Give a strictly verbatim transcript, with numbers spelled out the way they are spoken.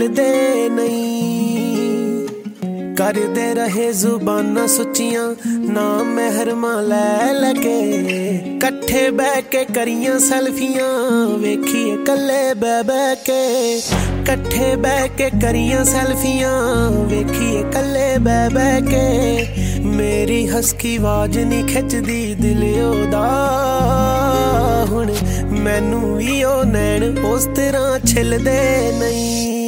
दे नहीं करदे रहे जुबाना सुचियां ना महरमा लै लगे कट्ठे बह के करियां सेल्फियां वेखिए कल्ले बह बह के कट्ठे बह के करियां सेल्फियां वेखिए कल्ले बह बह के मेरी हसकी आवाज नहीं खिचदी दिल ओदा हुण मैनू भी ओ नैन उस तरह छिलदे नहीं।